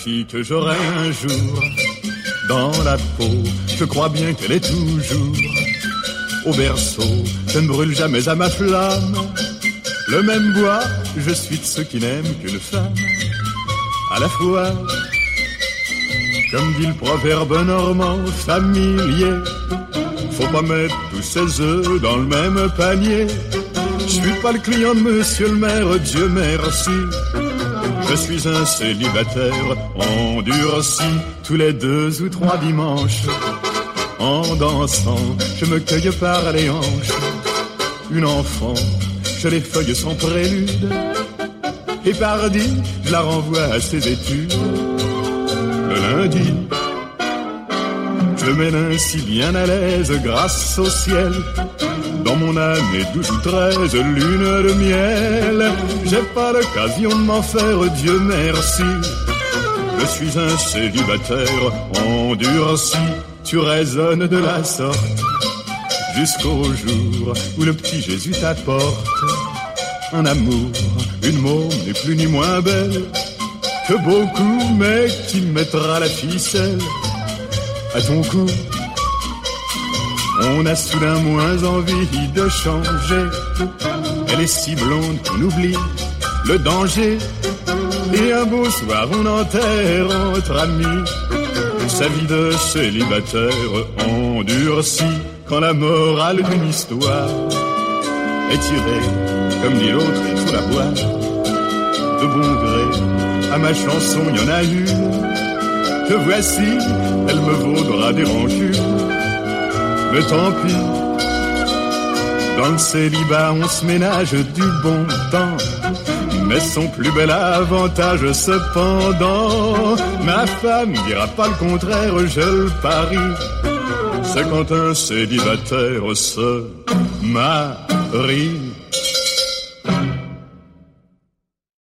fille que j'aurai un jour dans la peau, je crois bien qu'elle est toujours au berceau. Je ne brûle jamais à ma flamme le même bois, je suis de ceux qui n'aiment qu'une femme à la fois. Comme dit le proverbe normand familier, faut pas mettre tous ses œufs dans le même panier. Je suis pas le client de monsieur le maire, Dieu merci. Je suis un célibataire endurci. Tous les 2 ou 3 dimanches, en dansant, je me cueille par les hanches une enfant, je l'effeuille sans prélude, et pardi, je la renvoie à ses études. Le lundi, je le mène ainsi bien à l'aise grâce au ciel. Dans mon année 12 ou 13 lune de miel, j'ai pas l'occasion de m'en faire, Dieu merci. Je suis un célibataire endurci. Tu raisonnes de la sorte jusqu'au jour où le petit Jésus t'apporte un amour, une môme ni plus ni moins belle que beaucoup, mais qui mettra la ficelle à ton cou. On a soudain moins envie de changer. Elle est si blonde qu'on oublie le danger. Et un beau soir on enterre entre amis sa vie de célibataire endurci. Quand la morale d'une histoire est tirée, comme dit l'autre, il faut la boire de bon gré. À ma chanson y en a une que voici, elle me vaudra des rancunes, mais tant pis. Dans le célibat on se ménage du bon temps, mais son plus bel avantage cependant, ma femme dira pas le contraire, je le parie, c'est quand un célibataire se marie.